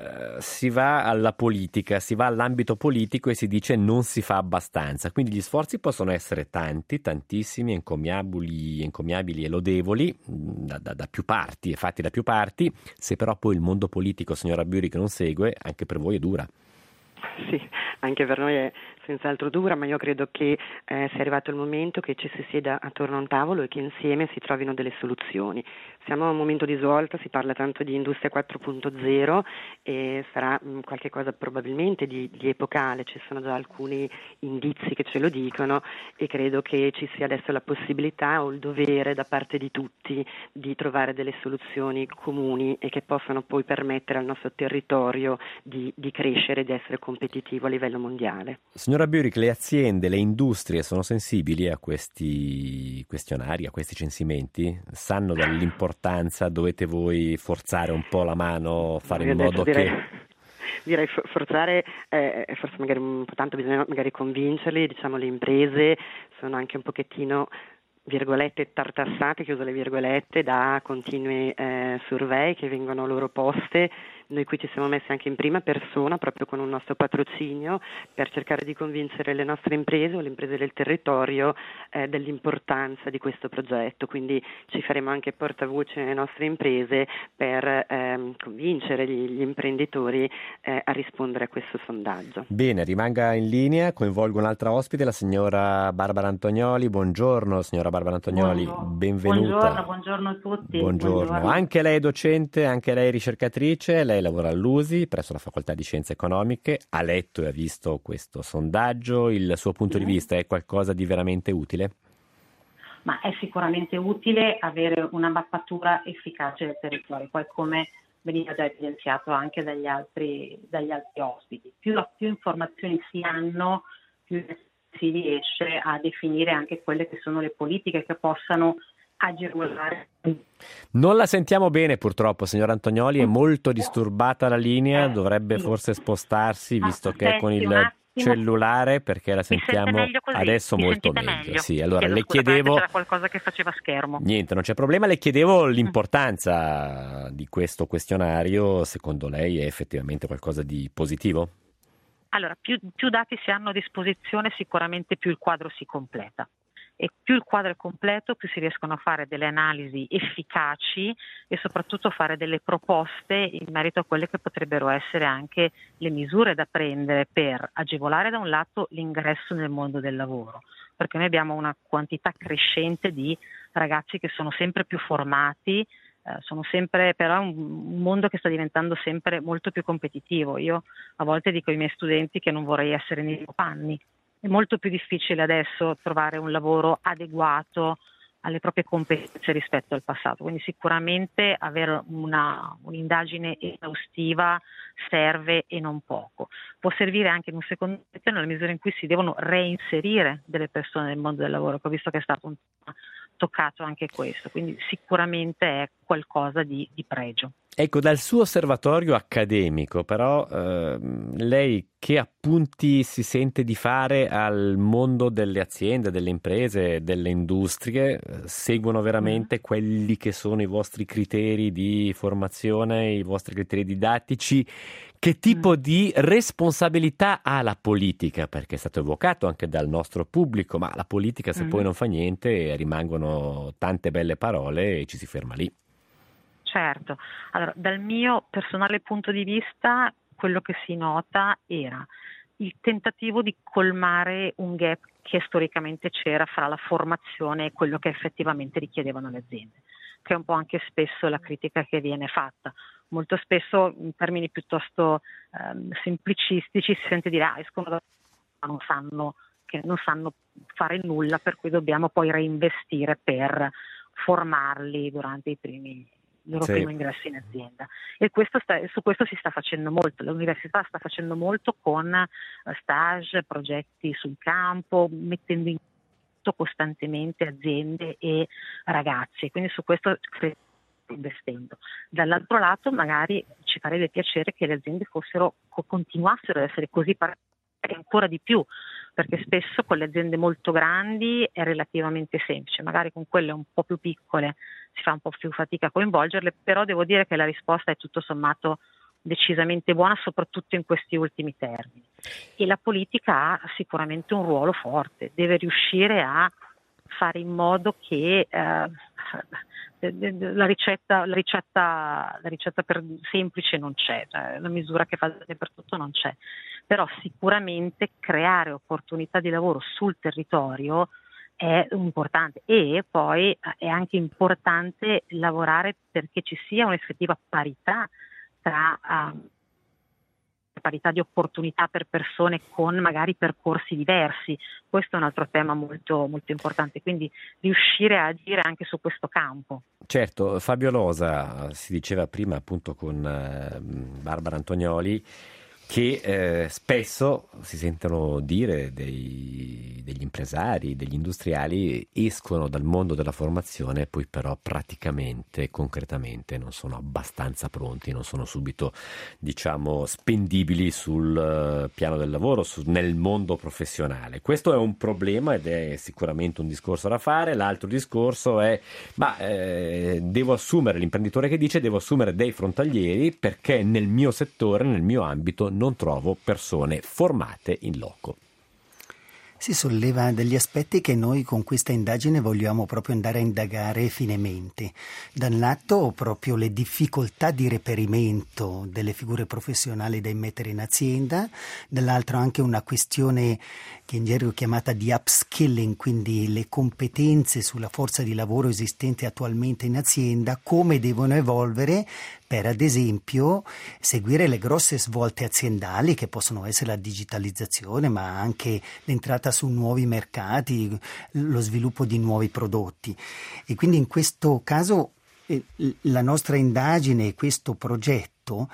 va alla politica, si va all'ambito politico e si dice non si fa abbastanza. Quindi gli sforzi possono essere tanti, tantissimi, encomiabili e lodevoli da più parti e fatti da più parti. Se però poi il mondo politico, signora Bürig, non segue, anche per voi è dura. Sì, anche per noi è senz'altro dura, ma io credo che sia arrivato il momento che ci si sieda attorno a un tavolo e che insieme si trovino delle soluzioni. Siamo a un momento di svolta, si parla tanto di industria 4.0 e sarà qualche cosa probabilmente di epocale, ci sono già alcuni indizi che ce lo dicono e credo che ci sia adesso la possibilità o il dovere da parte di tutti di trovare delle soluzioni comuni e che possano poi permettere al nostro territorio di crescere e di essere competitivo a livello mondiale. Signora Bürig, le aziende, le industrie sono sensibili a questi questionari, a questi censimenti? Sanno dell'importanza? Dovete voi forzare un po' la mano, fare in modo Direi forzare, forse magari un po' tanto, bisogna magari convincerli, diciamo le imprese sono anche un pochettino virgolette tartassate, chiuso le virgolette, da continui survey che vengono loro poste. Noi qui ci siamo messi anche in prima persona, proprio con un nostro patrocinio, per cercare di convincere le nostre imprese o le imprese del territorio dell'importanza di questo progetto. Quindi ci faremo anche portavoce nelle nostre imprese per convincere gli imprenditori a rispondere a questo sondaggio. Bene, rimanga in linea, coinvolgo un'altra ospite, la signora Barbara Antonioli. Buongiorno signora Barbara Antonioli, benvenuta. Buongiorno a tutti. Buongiorno. Anche lei docente, anche lei ricercatrice, lei lavora all'USI presso la Facoltà di Scienze Economiche, ha letto e ha visto questo sondaggio, il suo punto di vista è qualcosa di veramente utile? Ma è sicuramente utile avere una mappatura efficace del territorio, poi come veniva già evidenziato anche dagli altri ospiti. Più informazioni si hanno, più si riesce a definire anche quelle che sono le politiche che possano agevolare. Non la sentiamo bene purtroppo, signora Antonioli, è molto disturbata la linea, dovrebbe forse spostarsi visto che è con il cellulare, perché la sentiamo adesso molto meglio. Sì, allora le chiedevo, c'era qualcosa che faceva schermo. Niente, non c'è problema, le chiedevo l'importanza di questo questionario, secondo lei è effettivamente qualcosa di positivo? Allora, più dati si hanno a disposizione, sicuramente più il quadro si completa. E più il quadro è completo, più si riescono a fare delle analisi efficaci e soprattutto fare delle proposte in merito a quelle che potrebbero essere anche le misure da prendere per agevolare da un lato l'ingresso nel mondo del lavoro, perché noi abbiamo una quantità crescente di ragazzi che sono sempre più formati, sono sempre però un mondo che sta diventando sempre molto più competitivo. Io a volte dico ai miei studenti che non vorrei essere nei loro panni. È molto più difficile adesso trovare un lavoro adeguato alle proprie competenze rispetto al passato, quindi sicuramente avere un'indagine esaustiva serve e non poco. Può servire anche in un secondo momento nella misura in cui si devono reinserire delle persone nel mondo del lavoro, che ho visto che è stato un tema toccato anche questo, quindi sicuramente è qualcosa di pregio. Ecco, dal suo osservatorio accademico, però, lei che appunti si sente di fare al mondo delle aziende, delle imprese, delle industrie? Seguono veramente quelli che sono i vostri criteri di formazione, i vostri criteri didattici? Che tipo di responsabilità ha la politica? Perché è stato evocato anche dal nostro pubblico, ma la politica se poi non fa niente rimangono tante belle parole e ci si ferma lì. Certo, allora dal mio personale punto di vista quello che si nota era il tentativo di colmare un gap che storicamente c'era fra la formazione e quello che effettivamente richiedevano le aziende, che è un po' anche spesso la critica che viene fatta. Molto spesso in termini piuttosto semplicistici si sente dire escono da non sanno fare nulla, per cui dobbiamo poi reinvestire per formarli durante il loro primo ingresso in azienda. E su questo si sta facendo molto. L'università sta facendo molto con stage, progetti sul campo, mettendo in contatto costantemente aziende e ragazzi, quindi su questo investendo. Dall'altro lato magari ci farebbe piacere che le aziende continuassero ad essere così ancora di più, perché spesso con le aziende molto grandi è relativamente semplice, magari con quelle un po' più piccole si fa un po' più fatica a coinvolgerle, però devo dire che la risposta è tutto sommato decisamente buona, soprattutto in questi ultimi termini. E la politica ha sicuramente un ruolo forte, deve riuscire a fare in modo che la ricetta per semplice non c'è, cioè la misura che fa per tutto non c'è, però sicuramente creare opportunità di lavoro sul territorio è importante, e poi è anche importante lavorare perché ci sia un'effettiva parità parità di opportunità per persone con magari percorsi diversi. Questo è un altro tema molto, molto importante, quindi riuscire a agire anche su questo campo. Certo, Fabio Losa, si diceva prima appunto con Barbara Antonioli che spesso si sentono dire degli impresari, degli industriali, escono dal mondo della formazione e poi però praticamente, concretamente non sono abbastanza pronti, non sono subito, diciamo, spendibili sul piano del lavoro, nel mondo professionale. Questo è un problema ed è sicuramente un discorso da fare. L'altro discorso è, devo assumere, l'imprenditore che dice devo assumere dei frontalieri perché nel mio settore, nel mio ambito, non trovo persone formate in loco. Si solleva degli aspetti che noi con questa indagine vogliamo proprio andare a indagare finemente. Da un lato proprio le difficoltà di reperimento delle figure professionali da immettere in azienda, dall'altro anche una questione che in gergo è chiamata di upskilling, quindi le competenze sulla forza di lavoro esistente attualmente in azienda, come devono evolvere per, ad esempio, seguire le grosse svolte aziendali che possono essere la digitalizzazione, ma anche l'entrata su nuovi mercati, lo sviluppo di nuovi prodotti. E quindi in questo caso la nostra indagine e questo progetto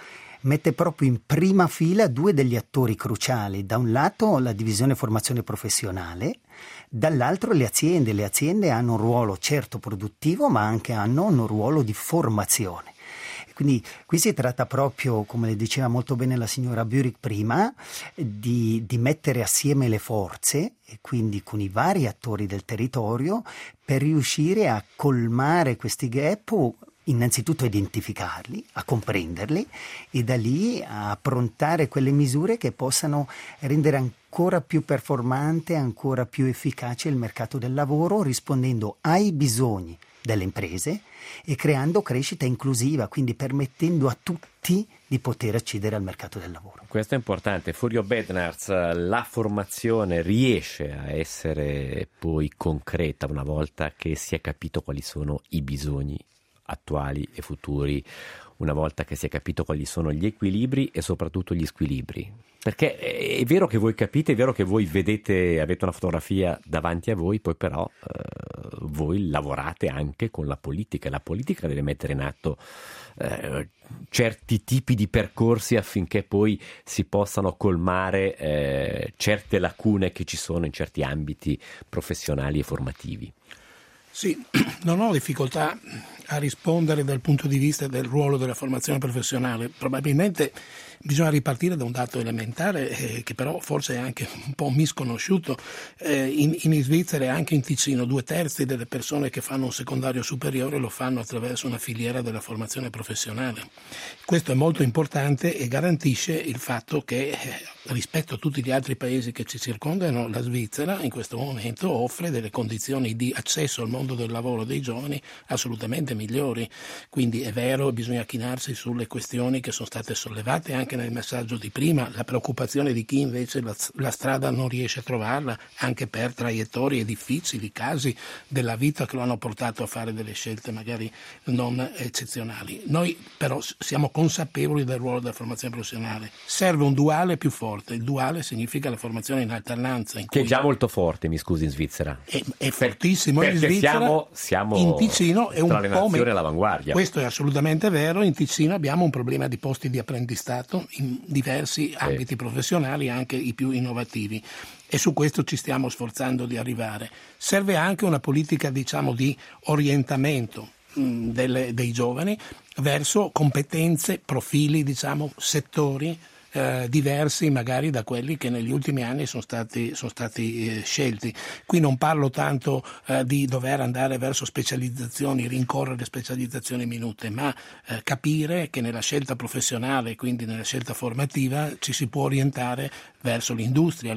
mette proprio in prima fila due degli attori cruciali: da un lato la divisione formazione professionale, dall'altro le aziende. Le aziende hanno un ruolo certo produttivo, ma anche hanno un ruolo di formazione. Quindi qui si tratta proprio, come le diceva molto bene la signora Burik prima, di mettere assieme le forze, e quindi con i vari attori del territorio, per riuscire a colmare questi gap, innanzitutto a identificarli, a comprenderli e da lì a approntare quelle misure che possano rendere ancora più performante, ancora più efficace il mercato del lavoro, rispondendo ai bisogni delle imprese e creando crescita inclusiva, quindi permettendo a tutti di poter accedere al mercato del lavoro. Questo è importante. Furio Bednarz, la formazione riesce a essere poi concreta una volta che si è capito quali sono i bisogni attuali e futuri, una volta che si è capito quali sono gli equilibri e soprattutto gli squilibri. Perché è vero che voi capite, è vero che voi vedete, avete una fotografia davanti a voi, poi però voi lavorate anche con la politica, e la politica deve mettere in atto certi tipi di percorsi affinché poi si possano colmare certe lacune che ci sono in certi ambiti professionali e formativi. Sì, non ho difficoltà a rispondere dal punto di vista del ruolo della formazione professionale. Probabilmente bisogna ripartire da un dato elementare che però forse è anche un po' misconosciuto. In Svizzera e anche in Ticino 2/3 delle persone che fanno un secondario superiore lo fanno attraverso una filiera della formazione professionale. Questo è molto importante e garantisce il fatto che rispetto a tutti gli altri paesi che ci circondano, la Svizzera in questo momento offre delle condizioni di accesso al mondo del lavoro dei giovani assolutamente migliori. Quindi è vero, bisogna chinarsi sulle questioni che sono state sollevate anche nel messaggio di prima, la preoccupazione di chi invece la strada non riesce a trovarla, anche per traiettorie difficili, casi della vita che lo hanno portato a fare delle scelte magari non eccezionali. Noi però siamo consapevoli del ruolo della formazione professionale. Serve un duale più forte. Il duale significa la formazione in alternanza. Che è già molto forte, mi scusi, in Svizzera. È fortissimo in Svizzera. Siamo in Ticino è tra un le po' nazioni all'avanguardia. Questo è assolutamente vero. In Ticino abbiamo un problema di posti di apprendistato in diversi ambiti professionali, anche i più innovativi. E su questo ci stiamo sforzando di arrivare. Serve anche una politica, diciamo, di orientamento dei giovani verso competenze, profili, diciamo, settori diversi magari da quelli che negli ultimi anni sono stati scelti. Qui non parlo tanto di dover andare verso specializzazioni, rincorrere specializzazioni minute, ma capire che nella scelta professionale, quindi nella scelta formativa, ci si può orientare verso l'industria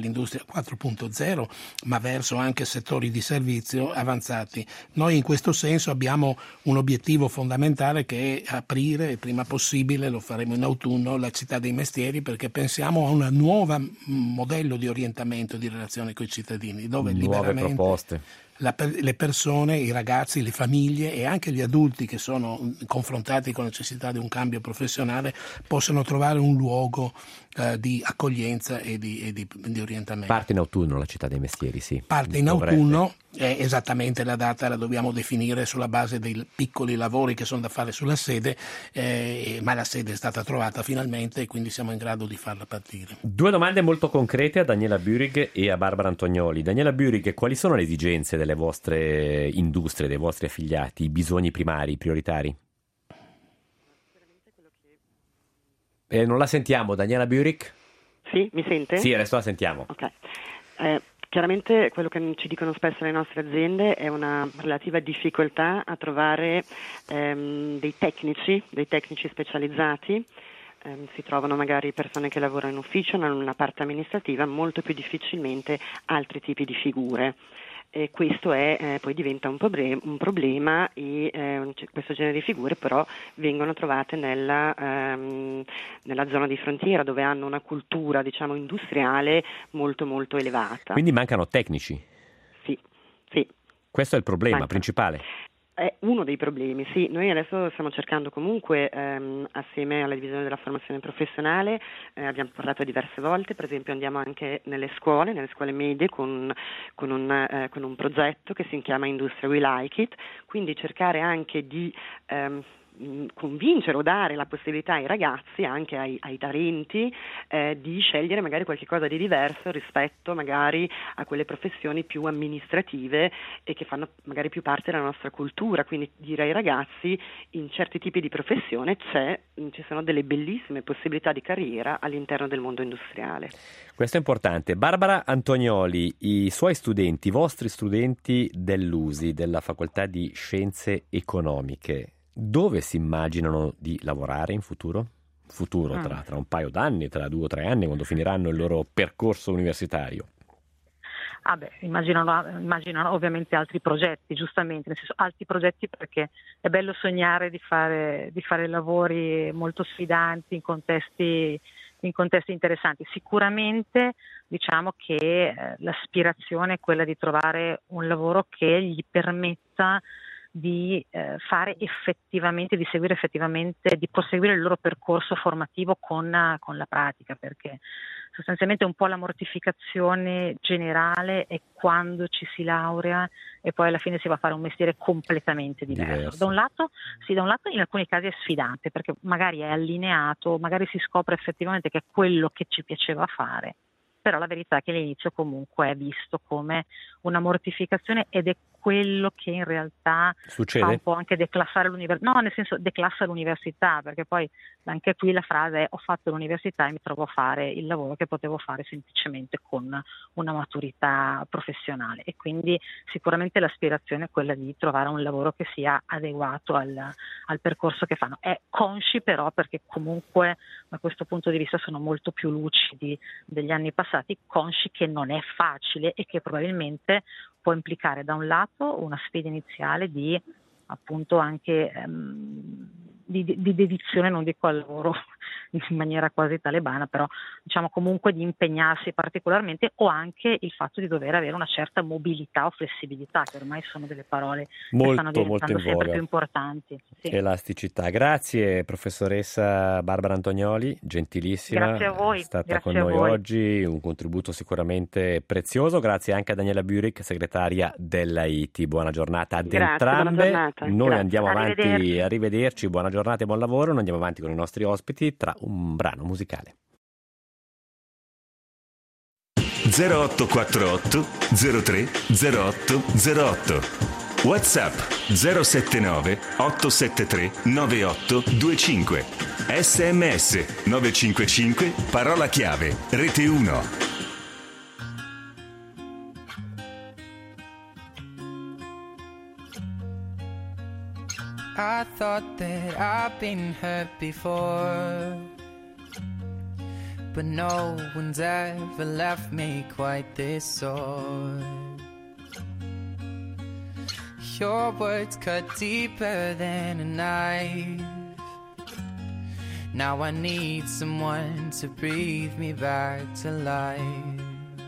4.0, ma verso anche settori di servizio avanzati. Noi in questo senso abbiamo un obiettivo fondamentale che è aprire il prima possibile, lo faremo in autunno, la città dei mestieri, perché pensiamo a un nuovo modello di orientamento e di relazione con i cittadini, dove liberamente proposte. Le persone, i ragazzi, le famiglie e anche gli adulti che sono confrontati con la necessità di un cambio professionale possono trovare un luogo di accoglienza e di orientamento. Parte in autunno la città dei mestieri, sì. Parte in autunno, esattamente la data la dobbiamo definire sulla base dei piccoli lavori che sono da fare sulla sede, ma la sede è stata trovata finalmente e quindi siamo in grado di farla partire. Due domande molto concrete a Daniela Burik e a Barbara Antonioli. Daniela Burik, quali sono le esigenze delle vostre industrie, dei vostri affiliati, i bisogni primari, prioritari? Non la sentiamo, Daniela Burik? Sì, mi sente? Sì, adesso la sentiamo. Ok. Chiaramente quello che ci dicono spesso le nostre aziende è una relativa difficoltà a trovare dei tecnici specializzati. Si trovano magari persone che lavorano in ufficio, nella parte amministrativa, molto più difficilmente altri tipi di figure. E questo poi diventa un problema e questo genere di figure però vengono trovate nella zona di frontiera, dove hanno una cultura, diciamo, industriale molto molto elevata. Quindi mancano tecnici? Sì. Questo è il problema principale? È uno dei problemi, sì. Noi adesso stiamo cercando comunque, assieme alla divisione della formazione professionale, abbiamo parlato diverse volte, per esempio andiamo anche nelle scuole medie con un progetto che si chiama Industria We Like It, quindi cercare anche di convincere o dare la possibilità ai ragazzi, anche ai talenti, di scegliere magari qualche cosa di diverso rispetto magari a quelle professioni più amministrative e che fanno magari più parte della nostra cultura. Quindi dire ai ragazzi, in certi tipi di professione ci sono delle bellissime possibilità di carriera all'interno del mondo industriale. Questo è importante. Barbara Antonioli, i suoi studenti, i vostri studenti dell'USI, della Facoltà di Scienze Economiche, dove si immaginano di lavorare in futuro? Tra un paio d'anni, tra 2 o 3 anni, quando finiranno il loro percorso universitario. Immaginano ovviamente altri progetti, giustamente, nel senso altri progetti, perché è bello sognare di fare lavori molto sfidanti in contesti interessanti. Sicuramente diciamo che l'aspirazione è quella di trovare un lavoro che gli permetta di fare effettivamente, di seguire effettivamente, di proseguire il loro percorso formativo con la pratica, perché sostanzialmente un po' la mortificazione generale è quando ci si laurea e poi alla fine si va a fare un mestiere completamente diverso. Da un lato in alcuni casi è sfidante, perché magari è allineato, magari si scopre effettivamente che è quello che ci piaceva fare, però la verità è che l'inizio comunque è visto come una mortificazione ed è quello che in realtà succede? Fa un po' anche declassare l'università, no, nel senso declassa l'università, perché poi anche qui la frase è: ho fatto l'università e mi trovo a fare il lavoro che potevo fare semplicemente con una maturità professionale, e quindi sicuramente l'aspirazione è quella di trovare un lavoro che sia adeguato al percorso che fanno. È consci però, perché comunque da questo punto di vista sono molto più lucidi degli anni passati, consci che non è facile e che probabilmente può implicare da un lato una sfida iniziale di appunto anche di dedizione, non dico al lavoro in maniera quasi talebana, però diciamo comunque di impegnarsi particolarmente, o anche il fatto di dover avere una certa mobilità o flessibilità, che ormai sono delle parole che stanno diventando sempre più importanti. Sì. Elasticità. Grazie professoressa Barbara Antonioli, gentilissima. Grazie a voi. È stata con noi oggi, un contributo sicuramente prezioso. Grazie anche a Daniela Burick, segretaria dell'AITI. Buona giornata ad entrambe. Buona giornata. Noi andiamo avanti, arrivederci, buona giornata e buon lavoro. Noi andiamo avanti con i nostri ospiti tra un brano musicale. 0848 03 08 08 WhatsApp 079 873 9825 SMS 955 parola chiave Rete 1. I thought that I've been hurt before, but no one's ever left me quite this sore. Your words cut deeper than a knife. Now I need someone to breathe me back to life.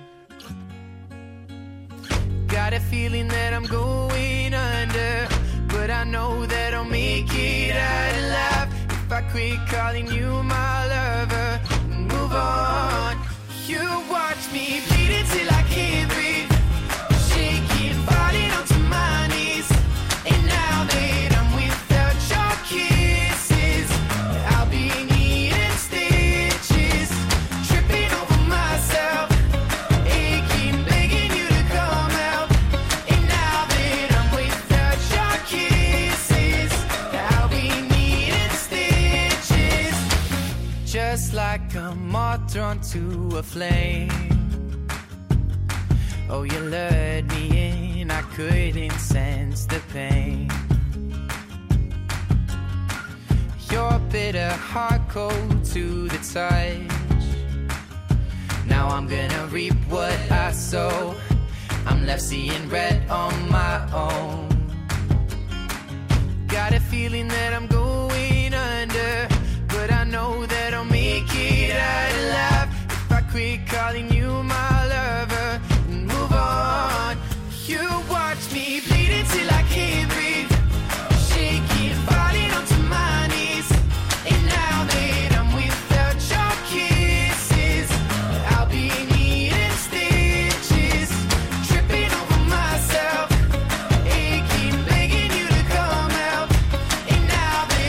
Got a feeling that I'm going under, but I know that I'll make it out alive if I quit calling you my lover and move on. You watch me bleed till I can't breathe, shaking, falling onto my knees. And now that I'm without your kisses, I'll be needing stitches, tripping over myself, aching, begging you to come out. And now that I'm without your kisses, I'll be needing stitches, just like a moth drawn to a flame. Oh, you lured me in, I couldn't sense the pain. Your bitter heart cold to the touch. Now I'm gonna reap what I sow. I'm left seeing red on my own. Got a feeling that I'm going under, but I know that I'll make it out alive if I quit calling you my lover and move on. You watch me bleed till I can't breathe, shaking, falling onto my knees. And now that I'm without your kisses, I'll be needing stitches, tripping over myself, aching, begging you to come out. And now that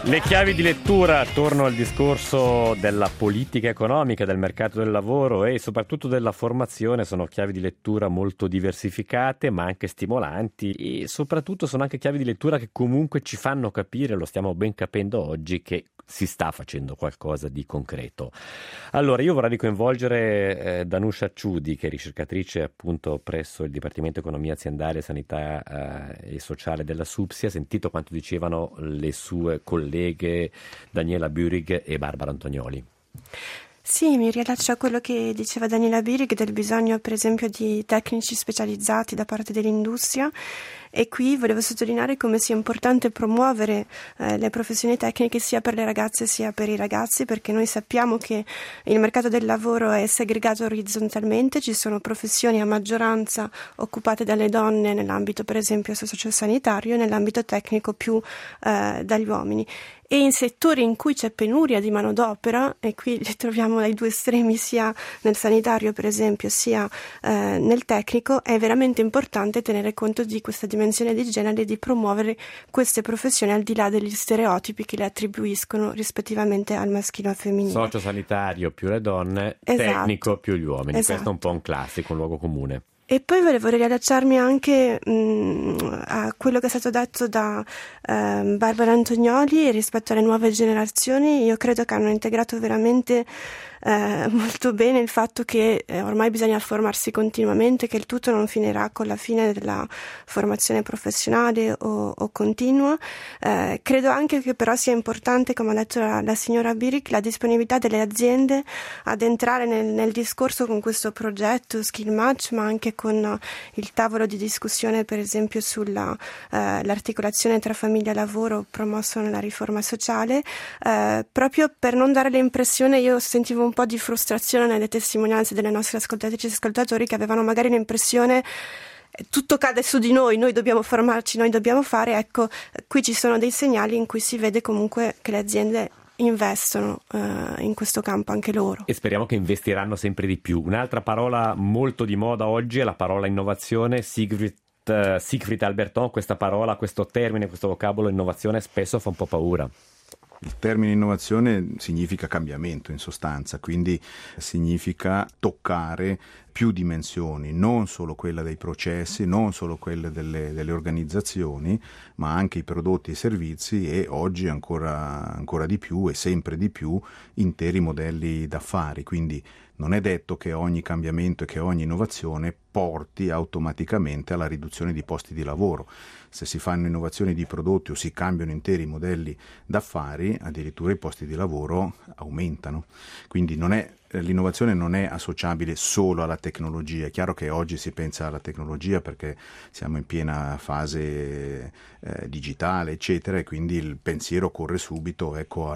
Le chiavi di lettura, torno al discorso della politica economica, del mercato del lavoro e soprattutto della formazione, sono chiavi di lettura molto diversificate ma anche stimolanti e soprattutto sono anche chiavi di lettura che comunque ci fanno capire, lo stiamo ben capendo oggi, che si sta facendo qualcosa di concreto. Allora io vorrei coinvolgere Danusha Ciudi, che è ricercatrice appunto presso il Dipartimento Economia Aziendale, Sanità e Sociale della SUPSI. Ha sentito quanto dicevano le sue colleghe Daniela Bürig e Barbara Antonioli. Sì, mi riallaccio a quello che diceva Daniela Bürig del bisogno per esempio di tecnici specializzati da parte dell'industria, e qui volevo sottolineare come sia importante promuovere le professioni tecniche sia per le ragazze sia per i ragazzi, perché noi sappiamo che il mercato del lavoro è segregato orizzontalmente, ci sono professioni a maggioranza occupate dalle donne nell'ambito per esempio sociosanitario e nell'ambito tecnico più dagli uomini. E in settori in cui c'è penuria di manodopera, e qui li troviamo ai due estremi sia nel sanitario per esempio sia nel tecnico, è veramente importante tenere conto di questa dimensione di genere e di promuovere queste professioni al di là degli stereotipi che le attribuiscono rispettivamente al maschile o al femminile. Sociosanitario più le donne, esatto. Tecnico più gli uomini, esatto. Questo è un po' un classico, un luogo comune. E poi volevo riallacciarmi anche a quello che è stato detto da Barbara Antonioli rispetto alle nuove generazioni. Io credo che hanno integrato veramente molto bene il fatto che ormai bisogna formarsi continuamente, che il tutto non finirà con la fine della formazione professionale o continua. Credo anche che però sia importante, come ha detto la signora Bürig, la disponibilità delle aziende ad entrare nel discorso con questo progetto Skill Match, ma anche con il tavolo di discussione per esempio sulla l'articolazione tra famiglia e lavoro promosso nella riforma sociale, proprio per non dare l'impressione, io sentivo un po' di frustrazione nelle testimonianze delle nostre ascoltatrici e ascoltatori che avevano magari l'impressione tutto cade su di noi dobbiamo formarci, noi dobbiamo fare. Ecco, qui ci sono dei segnali in cui si vede comunque che le aziende investono in questo campo anche loro. E speriamo che investiranno sempre di più. Un'altra parola molto di moda oggi è la parola innovazione. Siegfried Alberton, questa parola, questo termine, questo vocabolo innovazione spesso fa un po' paura. Il termine innovazione significa cambiamento in sostanza, quindi significa toccare più dimensioni, non solo quella dei processi, non solo quelle delle organizzazioni, ma anche i prodotti e i servizi e oggi ancora di più e sempre di più interi modelli d'affari. Quindi non è detto che ogni cambiamento e che ogni innovazione porti automaticamente alla riduzione di posti di lavoro. Se si fanno innovazioni di prodotti o si cambiano interi modelli d'affari, addirittura i posti di lavoro aumentano. Quindi l'innovazione non è associabile solo alla tecnologia. È chiaro che oggi si pensa alla tecnologia perché siamo in piena fase digitale, eccetera, e quindi il pensiero corre subito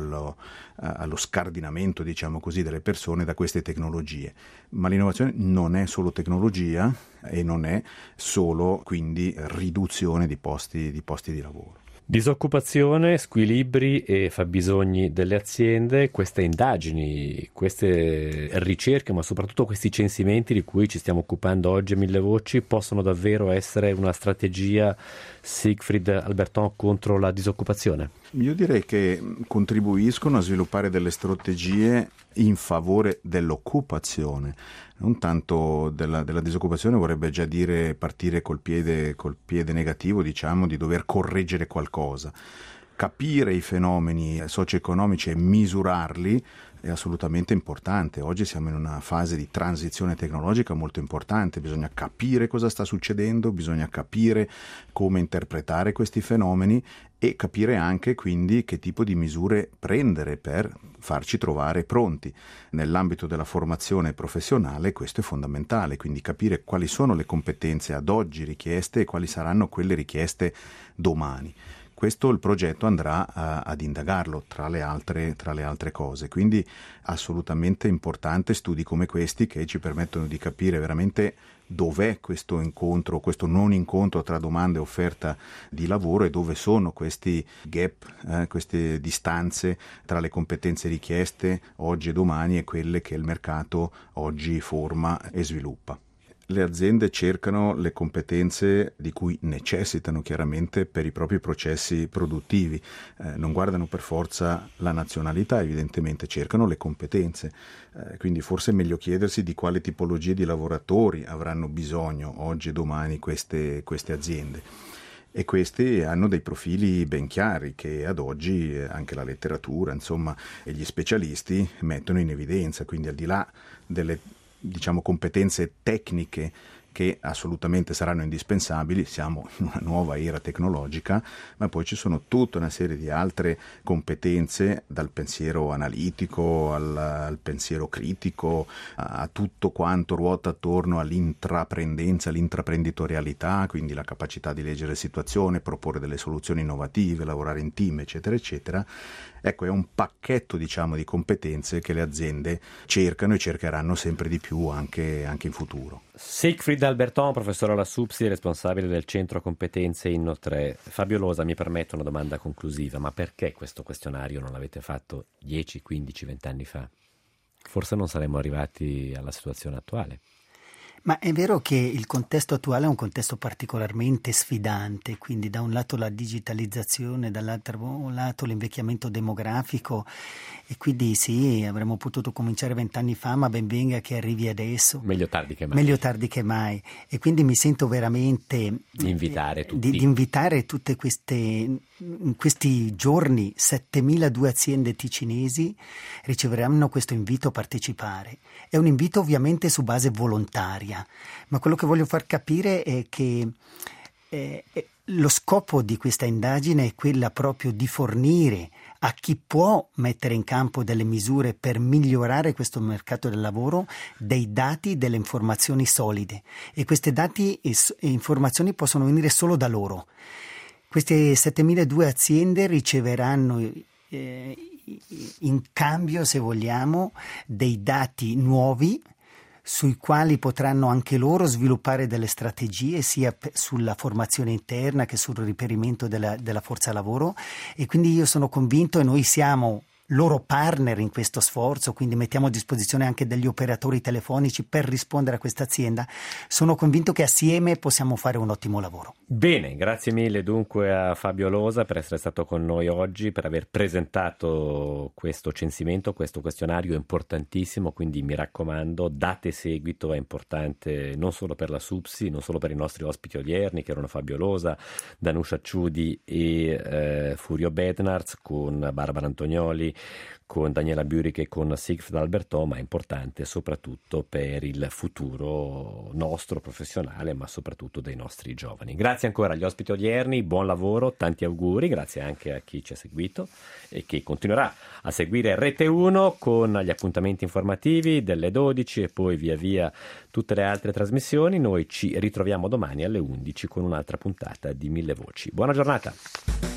allo scardinamento, diciamo così, delle persone da queste tecnologie. Ma l'innovazione non è solo tecnologia e non è solo quindi riduzione di posti di lavoro. Disoccupazione, squilibri e fabbisogni delle aziende, queste indagini, queste ricerche, ma soprattutto questi censimenti di cui ci stiamo occupando oggi a Mille Voci possono davvero essere una strategia Siegfried Alberton contro la disoccupazione? Io direi che contribuiscono a sviluppare delle strategie in favore dell'occupazione, non tanto della disoccupazione. Vorrebbe già dire partire col piede negativo, diciamo, di dover correggere qualcosa. Capire i fenomeni socio-economici e misurarli è assolutamente importante. Oggi siamo in una fase di transizione tecnologica molto importante, bisogna capire cosa sta succedendo, bisogna capire come interpretare questi fenomeni e capire anche quindi che tipo di misure prendere per farci trovare pronti. Nell'ambito della formazione professionale questo è fondamentale, quindi capire quali sono le competenze ad oggi richieste e quali saranno quelle richieste domani. Questo il progetto andrà ad indagarlo tra le altre cose, quindi assolutamente importante studi come questi che ci permettono di capire veramente dov'è questo incontro, questo non incontro tra domanda e offerta di lavoro e dove sono questi gap, queste distanze tra le competenze richieste oggi e domani e quelle che il mercato oggi forma e sviluppa. le aziende cercano le competenze di cui necessitano chiaramente per i propri processi produttivi, non guardano per forza la nazionalità, evidentemente cercano le competenze, quindi forse è meglio chiedersi di quale tipologie di lavoratori avranno bisogno oggi e domani queste aziende. E questi hanno dei profili ben chiari che ad oggi anche la letteratura, insomma, e gli specialisti mettono in evidenza, quindi al di là delle competenze tecniche che assolutamente saranno indispensabili, siamo in una nuova era tecnologica, ma poi ci sono tutta una serie di altre competenze, dal pensiero analitico al pensiero critico, a tutto quanto ruota attorno all'intraprendenza, all'intraprenditorialità, quindi la capacità di leggere situazione, proporre delle soluzioni innovative, lavorare in team, eccetera, eccetera. Ecco, è un pacchetto, di competenze che le aziende cercano e cercheranno sempre di più anche in futuro. Siegfried Alberton, professore alla SUPSI, responsabile del Centro Competenze Inno3. Fabio Losa, mi permetto una domanda conclusiva, ma perché questo questionario non l'avete fatto 10, 15, 20 anni fa? Forse non saremmo arrivati alla situazione attuale. Ma è vero che il contesto attuale è un contesto particolarmente sfidante, quindi da un lato la digitalizzazione, dall'altro lato l'invecchiamento demografico, e quindi sì, avremmo potuto cominciare 20 anni fa, ma ben venga che arrivi adesso. Meglio tardi che mai. Meglio tardi che mai. E quindi mi sento veramente di invitare tutti. Di invitare tutte in questi giorni 7.002 aziende ticinesi riceveranno questo invito a partecipare. È un invito ovviamente su base volontaria, ma quello che voglio far capire è che lo scopo di questa indagine è quella proprio di fornire a chi può mettere in campo delle misure per migliorare questo mercato del lavoro dei dati, delle informazioni solide, e questi dati e informazioni possono venire solo da loro. Queste 7.002 aziende riceveranno in cambio, se vogliamo, dei dati nuovi sui quali potranno anche loro sviluppare delle strategie sia sulla formazione interna che sul reperimento della forza lavoro, e quindi io sono convinto, e noi siamo loro partner in questo sforzo, quindi mettiamo a disposizione anche degli operatori telefonici per rispondere a questa azienda. Sono convinto che assieme possiamo fare un ottimo lavoro. Bene, grazie mille dunque a Fabio Losa per essere stato con noi oggi, per aver presentato questo censimento, questo questionario importantissimo, quindi mi raccomando, date seguito, è importante non solo per la SUPSI, non solo per i nostri ospiti odierni che erano Fabio Losa, Danusia Ciudi e Furio Bednarz, con Barbara Antonioli, con Daniela Burick e con Siegfried Alberton, ma è importante soprattutto per il futuro nostro professionale, ma soprattutto dei nostri giovani. Grazie ancora agli ospiti odierni, buon lavoro, tanti auguri, grazie anche a chi ci ha seguito e che continuerà a seguire Rete 1 con gli appuntamenti informativi delle 12 e poi via via tutte le altre trasmissioni. Noi ci ritroviamo domani alle 11 con un'altra puntata di Mille Voci. Buona giornata!